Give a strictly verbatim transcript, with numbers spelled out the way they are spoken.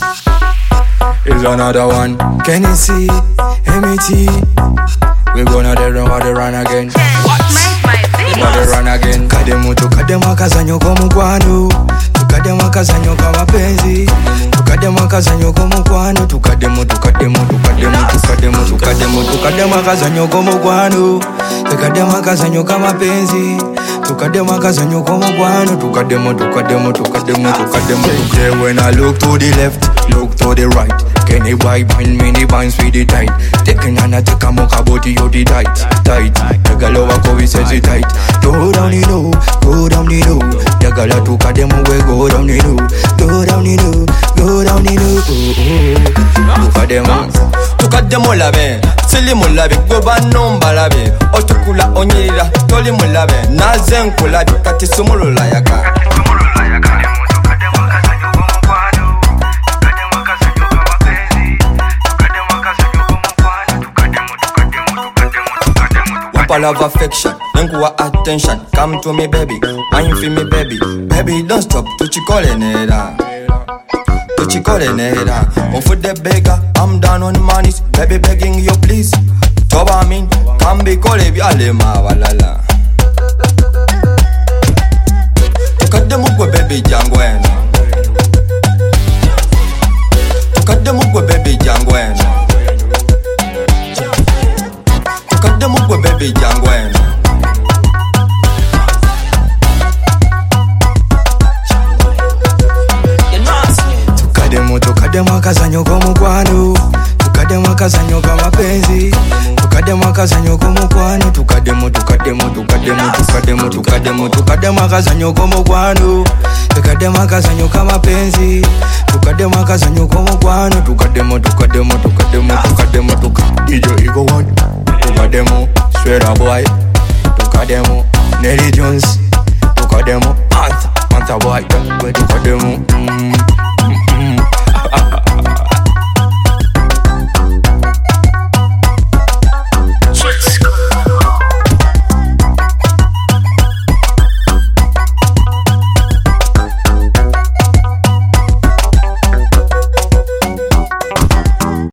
Here's another one. Can you see? M E T. We gonna the run, the run again. What? Run again. Tukademu, tukademu akazanyo kwa mkwano. Tukademu akazanyo kwa mapenzi. Tukademu akazanyo kwa mkwano. Tukademu, tukademu, tukademu, tukademu, tukademu, tukademu akazanyo kwa mkwano. Tukademu akazanyo kwa mapenzi. Tukademu akazanyo kwa mkwano. Tukademu, tukademu, tukademu, tukademu. Yeah, when I look to the left, look to the right. Kenny boy bind mini bands with the tight. Taking on a take a mocha body you the tight, tight. The girl over Kobe says it tight. Go down the low, go down the low. The girl a took a demo way, go down the low, go down the low, go down the low. Took a demo, took a demo labe. Silly mulabe, go ban number labe. Ostukula onyira, toli mulabe. Nazen kulabe, kati sumulu la yaka. Love affection, nenguwa attention. Come to me baby, wine for me baby. Baby don't stop, tuchikole nera, tuchikole nera. On foot the beggar, I'm down on my knees. Baby begging you please, toba min, come be kole biale ma walala. Tukademu kwa baby jangwena, tukademu kwa baby jangwena. Tukademu kwa baby jangwena. Tukademu, tukademu akazanyo kwa mkwano. Tukademu akazanyo kwa mapenzi. Tukademu akazanyo kwa mkwano. Tukademu, tukademu, tukademu, tukademu, tukademu, tukademu akazanyo kwa mkwano. Tukademu akazanyo kwa mapenzi. Tukademu akazanyo kwa mkwano. Tukademu, tukademu, tukademu, tukademu, tukademu. D J Ego One. Tukademu, Sweater Boy. Tukademu, Nelly Jones. Tukademu, Anta, Anta Boy. Tukademu, mm, mm, mm.